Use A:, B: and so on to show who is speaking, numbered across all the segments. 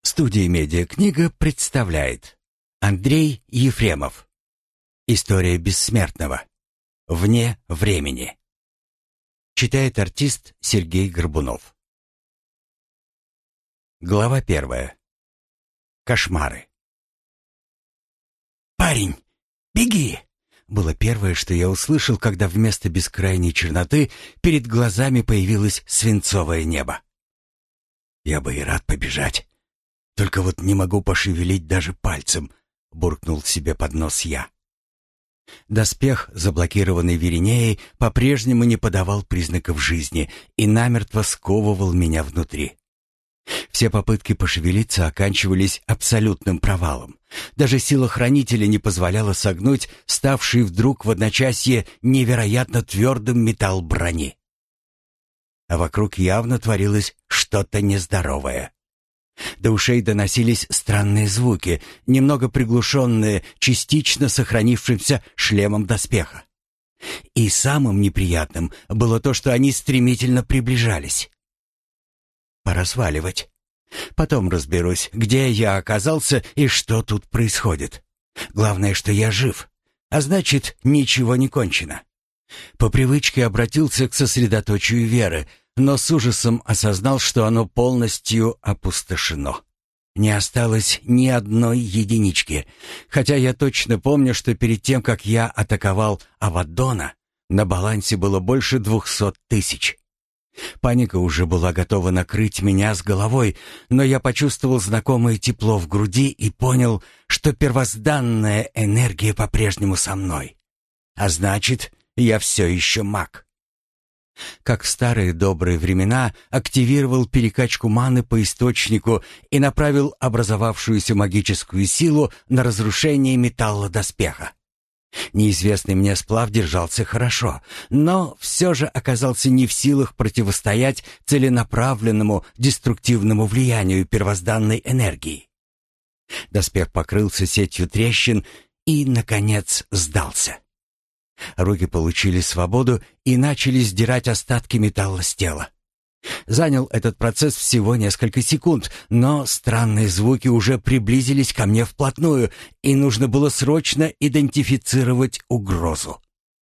A: Студия «Медиакнига» представляет Андрей Ефремов. История бессмертного. Вне времени. Читает артист Сергей Горбунов. Глава 1. Кошмары. «Парень, беги!» было первое, что я услышал, когда вместо бескрайней черноты перед глазами появилось свинцовое небо. «Я бы и рад побежать. Только вот не могу пошевелить даже пальцем», — буркнул себе под нос я. Доспех, заблокированный Веринеей, по-прежнему не подавал признаков жизни и намертво сковывал меня внутри. Все попытки пошевелиться оканчивались абсолютным провалом. Даже сила хранителя не позволяла согнуть ставший вдруг в одночасье невероятно твердым металл брони. А вокруг явно творилось что-то нездоровое. До ушей доносились странные звуки, немного приглушенные частично сохранившимся шлемом доспеха. И самым неприятным было то, что они стремительно приближались. Пора сваливать. Потом разберусь, где я оказался и что тут происходит. Главное, что я жив, а значит, ничего не кончено. По привычке обратился к сосредоточию веры, но с ужасом осознал, что оно полностью опустошено. Не осталось ни одной единички, хотя я точно помню, что перед тем, как я атаковал Аваддона, на балансе было больше 200 тысяч. Паника уже была готова накрыть меня с головой, но я почувствовал знакомое тепло в груди и понял, что первозданная энергия по-прежнему со мной. А значит, я все еще маг. Как в старые добрые времена, активировал перекачку маны по источнику и направил образовавшуюся магическую силу на разрушение металла доспеха. Неизвестный мне сплав держался хорошо, но все же оказался не в силах противостоять целенаправленному деструктивному влиянию первозданной энергии. Доспех покрылся сетью трещин и, наконец, сдался. Руки получили свободу и начали сдирать остатки металла с тела. Занял этот процесс всего несколько секунд, но странные звуки уже приблизились ко мне вплотную, и нужно было срочно идентифицировать угрозу.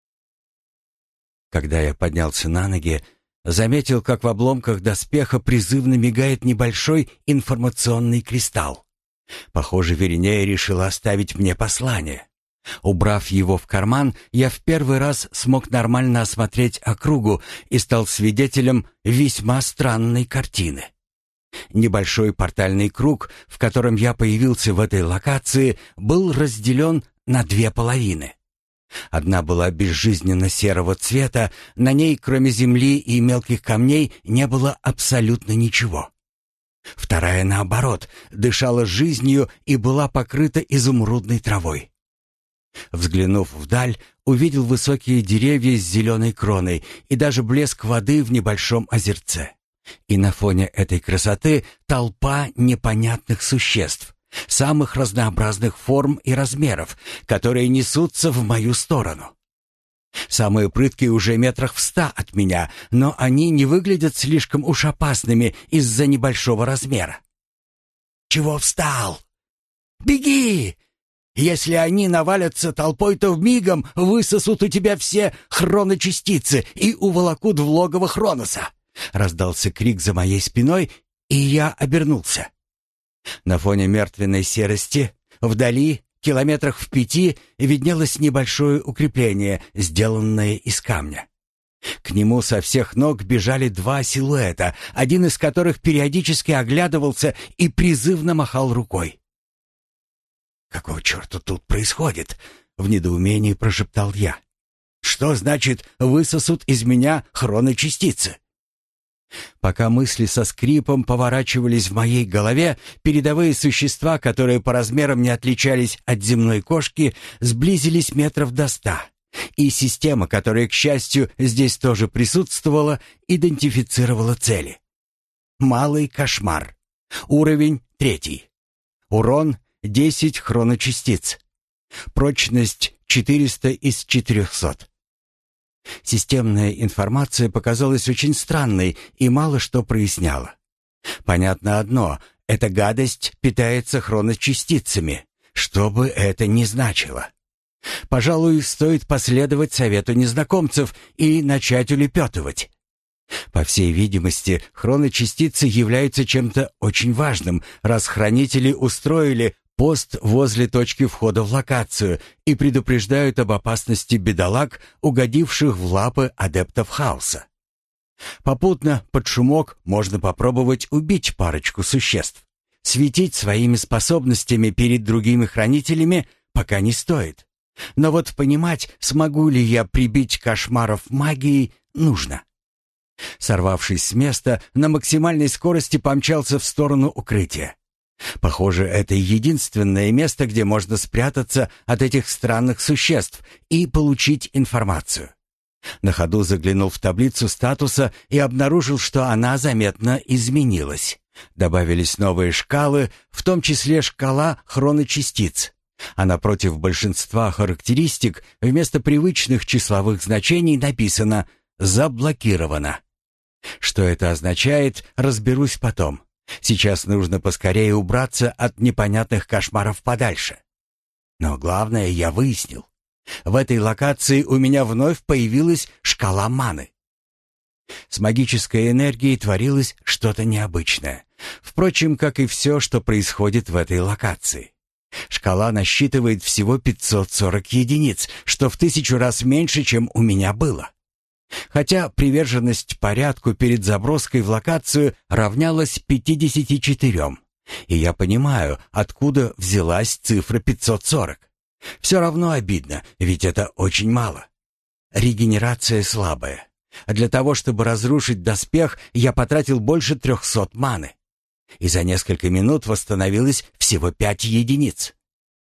A: Когда я поднялся на ноги, заметил, как в обломках доспеха призывно мигает небольшой информационный кристалл. Похоже, Веринея решила оставить мне послание. Убрав его в карман, я в первый раз смог нормально осмотреть округу и стал свидетелем весьма странной картины. Небольшой портальный круг, в котором я появился в этой локации, был разделен на две половины. Одна была безжизненно серого цвета, на ней, кроме земли и мелких камней, не было абсолютно ничего. Вторая, наоборот, дышала жизнью и была покрыта изумрудной травой. Взглянув вдаль, увидел высокие деревья с зеленой кроной и даже блеск воды в небольшом озерце. И на фоне этой красоты толпа непонятных существ, самых разнообразных форм и размеров, которые несутся в мою сторону. Самые прыткие уже метрах в 100 от меня, но они не выглядят слишком уж опасными из-за небольшого размера. «Чего встал? Беги! Если они навалятся толпой, то мигом высосут у тебя все хроночастицы и уволокут в логово Хроноса!» Раздался крик за моей спиной, и я обернулся. На фоне мертвенной серости, вдали, километрах в 5, виднелось небольшое укрепление, сделанное из камня. К нему со всех ног бежали два силуэта, один из которых периодически оглядывался и призывно махал рукой. «Какого черта тут происходит?» — в недоумении прошептал я. «Что значит высосут из меня хроночастицы?» Пока мысли со скрипом поворачивались в моей голове, передовые существа, которые по размерам не отличались от земной кошки, сблизились метров до 100. И система, которая, к счастью, здесь тоже присутствовала, идентифицировала цели. Малый кошмар. Уровень 3. Урон 10 хроночастиц. Прочность 400 из 400. Системная информация показалась очень странной и мало что проясняла. Понятно одно Эта гадость питается хроночастицами, что бы это ни значило. Пожалуй, стоит последовать совету незнакомцев и начать улепетывать. По всей видимости, хроночастицы являются чем-то очень важным, раз хранители устроили пост возле точки входа в локацию и предупреждают об опасности бедолаг, угодивших в лапы адептов хаоса. Попутно, под шумок, можно попробовать убить парочку существ. Светить своими способностями перед другими хранителями пока не стоит. Но вот понимать, смогу ли я прибить кошмаров магией, нужно. Сорвавшись с места, на максимальной скорости помчался в сторону укрытия. Похоже, это единственное место, где можно спрятаться от этих странных существ и получить информацию. На ходу заглянул в таблицу статуса и обнаружил, что она заметно изменилась. Добавились новые шкалы, в том числе шкала хроночастиц. А напротив большинства характеристик вместо привычных числовых значений написано «заблокировано». Что это означает, разберусь потом. Сейчас нужно поскорее убраться от непонятных кошмаров подальше. Но главное я выяснил. В этой локации у меня вновь появилась шкала маны. С магической энергией творилось что-то необычное. Впрочем, как и все, что происходит в этой локации. Шкала насчитывает всего 540 единиц, что в 1000 раз меньше, чем у меня было. Хотя приверженность порядку перед заброской в локацию равнялась 54. И я понимаю, откуда взялась цифра 540. Все равно обидно, ведь это очень мало. Регенерация слабая. А для того, чтобы разрушить доспех, я потратил больше 300 маны. И за несколько минут восстановилось всего 5 единиц.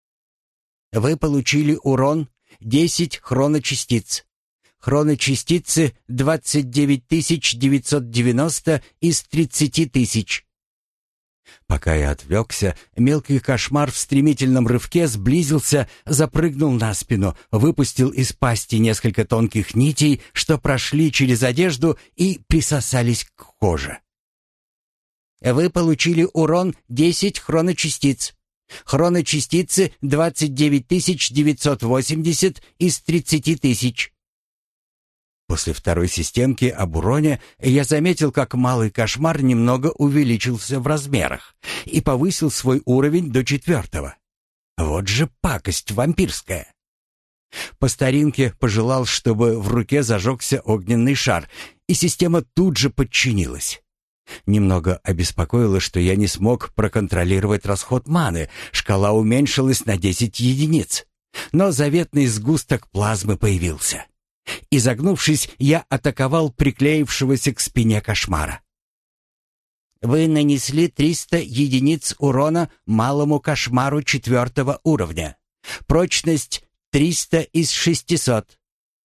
A: Вы получили урон 10 хроночастиц. Хроночастицы 29 990 из 30 тысяч. Пока я отвлекся, мелкий кошмар в стремительном рывке сблизился, запрыгнул на спину, выпустил из пасти несколько тонких нитей, что прошли через одежду и присосались к коже. Вы получили урон 10 хроночастиц. Хроночастицы 29 980 из 30 тысяч. После второй системки об уроне я заметил, как малый кошмар немного увеличился в размерах и повысил свой уровень до 4. Вот же пакость вампирская. По старинке пожелал, чтобы в руке зажегся огненный шар, и система тут же подчинилась. Немного обеспокоило, что я не смог проконтролировать расход маны, шкала уменьшилась на 10 единиц. Но заветный сгусток плазмы появился. Изогнувшись, я атаковал приклеившегося к спине кошмара. Вы нанесли 300 единиц урона малому кошмару 4 уровня. Прочность 300 из 600.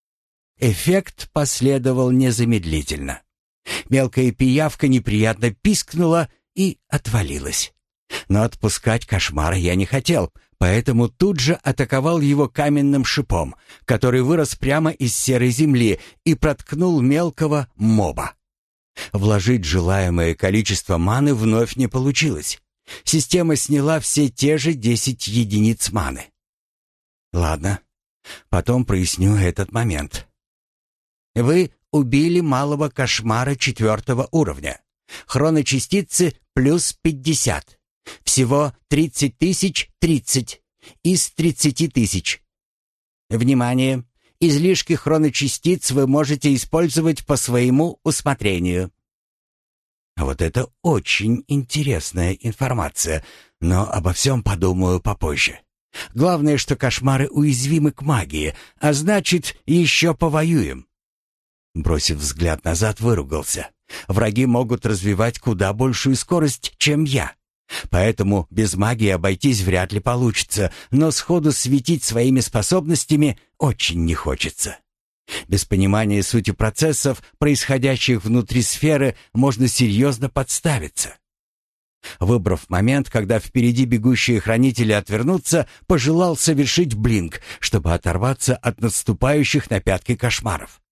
A: Эффект последовал незамедлительно. Мелкая пиявка неприятно пискнула и отвалилась. Но отпускать кошмара я не хотел, поэтому тут же атаковал его каменным шипом, который вырос прямо из серой земли и проткнул мелкого моба. Вложить желаемое количество маны вновь не получилось. Система сняла все те же 10 единиц маны. Ладно, потом проясню этот момент. Вы убили малого кошмара 4 уровня. Хроночастицы плюс 50. Всего 30 тысяч 30 из 30 тысяч. Внимание! Излишки хроночастиц вы можете использовать по своему усмотрению. Вот это очень интересная информация, но обо всем подумаю попозже. Главное, что кошмары уязвимы к магии, а значит, еще повоюем. Бросив взгляд назад, выругался. Враги могут развивать куда большую скорость, чем я. Поэтому без магии обойтись вряд ли получится, но сходу светить своими способностями очень не хочется. Без понимания сути процессов, происходящих внутри сферы, можно серьезно подставиться. Выбрав момент, когда впереди бегущие хранители отвернутся, пожелал совершить блинк, чтобы оторваться от наступающих на пятки кошмаров.